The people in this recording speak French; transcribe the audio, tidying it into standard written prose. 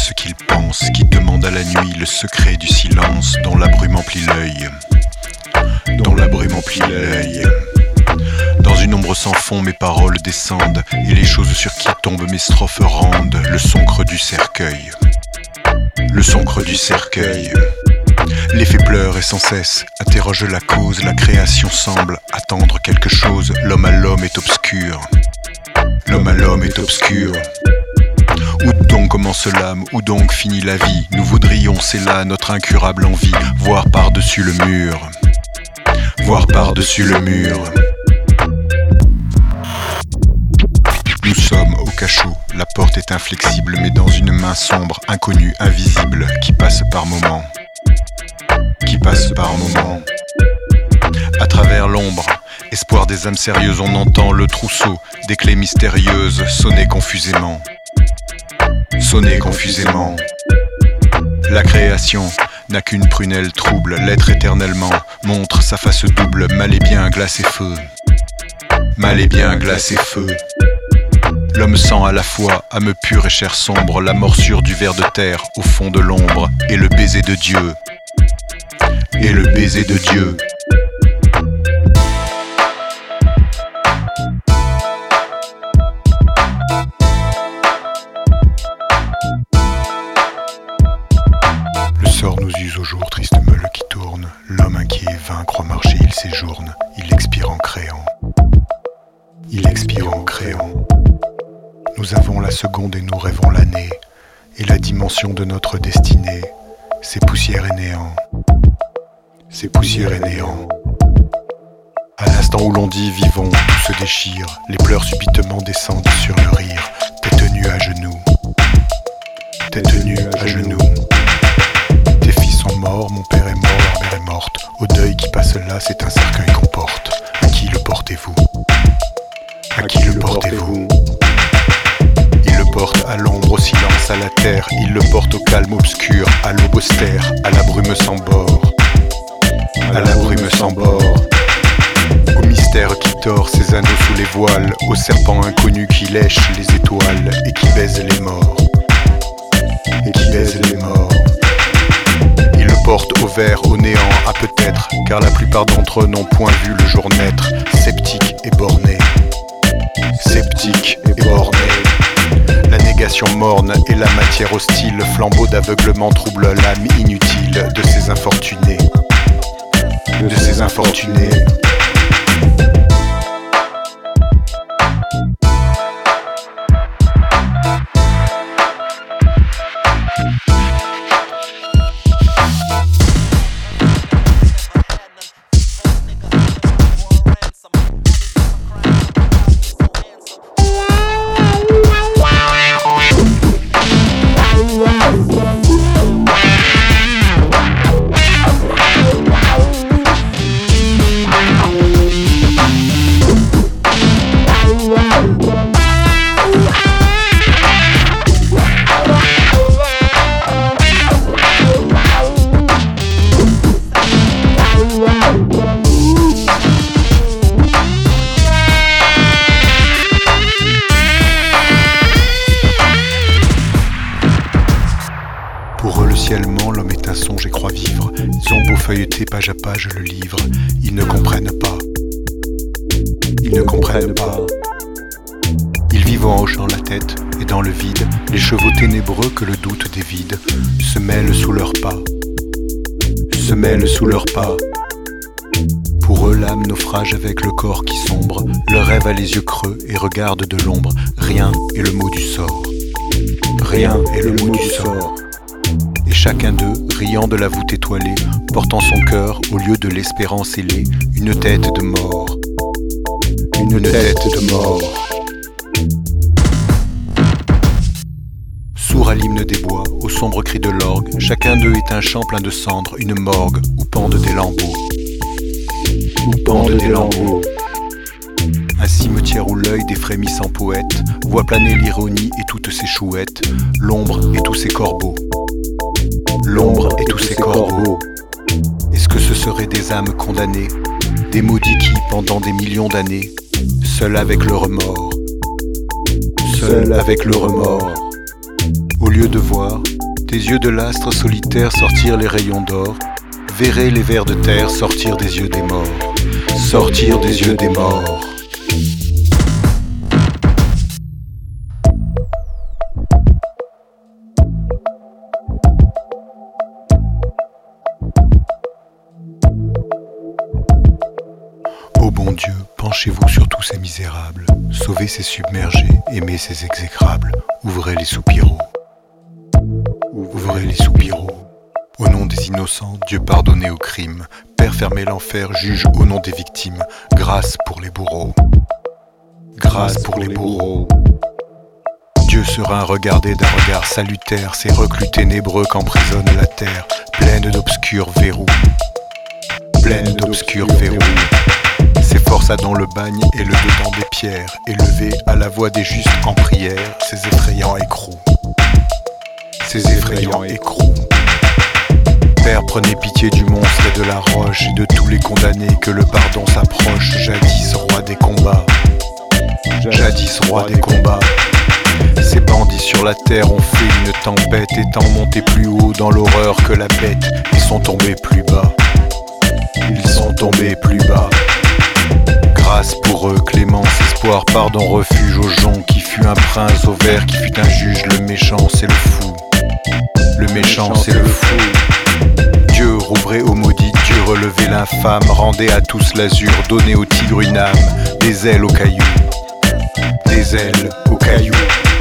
ce qu'il pense, qui demande à la nuit le secret du silence, dont la brume emplit l'œil. Dans une ombre sans fond, mes paroles descendent, et les choses sur qui tombent mes strophes rendent le son creux du cercueil. L'effet pleure et sans cesse interroge la cause, la création semble attendre quelque chose, l'homme à l'homme est obscur. Où donc commence l'âme, où donc finit la vie? Nous voudrions, c'est là notre incurable envie, voir par-dessus le mur. Nous sommes au cachot, la porte est inflexible, mais dans une main sombre, inconnue, invisible, qui passe par moments. À travers l'ombre, espoir des âmes sérieuses, on entend le trousseau des clés mystérieuses sonner confusément. La création n'a qu'une prunelle trouble, l'être éternellement montre sa face double, mal et bien glace et feu. L'homme sent à la fois âme pure et chair sombre, la morsure du ver de terre au fond de l'ombre, et le baiser de Dieu. Le sort nous use au jour, triste meule qui tourne. L'homme inquiet vain croit marcher, il séjourne. Il expire en créant. Nous avons la seconde et nous rêvons l'année. Et la dimension de notre destinée, c'est poussière et néant. À l'instant où l'on dit vivons, tout se déchire. Les pleurs subitement descendent sur le rire. Tête nue à genoux. Tes fils sont morts, mon père est mort, ma mère est morte. Au deuil qui passe là, c'est un cercueil qu'on porte. À qui le portez-vous? Il le porte à l'ombre, au silence, à la terre. Il le porte au calme obscur, à l'aube austère, à la brume sans bord. Au mystère qui tord ses anneaux sous les voiles, au serpent inconnu qui lèche les étoiles et qui baise les morts. Il le porte au vert, au néant, à peut-être, car la plupart d'entre eux n'ont point vu le jour naître, sceptiques et bornés. La négation morne et la matière hostile, flambeau d'aveuglement trouble l'âme inutile de ces infortunés. Pour eux le ciel ment, l'homme est un songe et croit vivre. Ils ont beau feuilleter page à page le livre, ils ne comprennent pas. Ils vivent en hochant la tête, et dans le vide, les chevaux ténébreux que le doute dévide se mêlent sous leurs pas. Pour eux l'âme naufrage avec le corps qui sombre, le rêve a les yeux creux et regarde de l'ombre. Rien est le mot du sort. Et chacun d'eux, riant de la voûte étoilée, porte en son cœur, au lieu de l'espérance ailée, une tête de mort. Sourd à l'hymne des bois, au sombre cri de l'orgue, chacun d'eux est un champ plein de cendres, une morgue où pendent des lambeaux. Un cimetière où l'œil des frémissants poètes voit planer l'ironie et toutes ses chouettes, l'ombre et tous ses corbeaux. Est-ce que ce seraient des âmes condamnées, des maudits qui, pendant des millions d'années, seuls avec le remords, au lieu de voir, Des yeux de l'astre solitaire sortir les rayons d'or, verrez les vers de terre sortir des yeux des morts, sortir des yeux des morts. Ô bon Dieu, penchez-vous sur tous ces misérables, sauvez ces submergés, aimez ces exécrables, ouvrez les soupiraux. Ouvrez les soupiraux. Au nom des innocents, Dieu pardonnez aux crimes. Père fermez l'enfer, juge au nom des victimes. Grâce pour les bourreaux. Grâce pour les bourreaux. Dieu serein, regardez d'un regard salutaire ces reclus ténébreux qu'emprisonne la terre, pleine d'obscurs verrous. Pleine d'obscurs verrous. S'efforça dans le bagne et le dedans des pierres, élevé à la voix des justes en prière, ces effrayants écrous. Ces effrayants écrous. Père, prenez pitié du monstre et de la roche et de tous les condamnés, que le pardon s'approche, jadis roi des combats. Jadis roi des combats. Ces bandits sur la terre ont fait une tempête, étant montés plus haut dans l'horreur que la bête. Ils sont tombés plus bas. Ils sont tombés plus bas. Grâce pour eux, clémence, espoir, pardon, refuge aux gens qui fut un prince au vert, qui fut un juge, le méchant c'est le fou. Le méchant c'est le fou. Dieu rouvrez aux maudits, Dieu relevez l'infâme, rendez à tous l'azur, donnez au tigre une âme, des ailes aux cailloux, des ailes aux cailloux.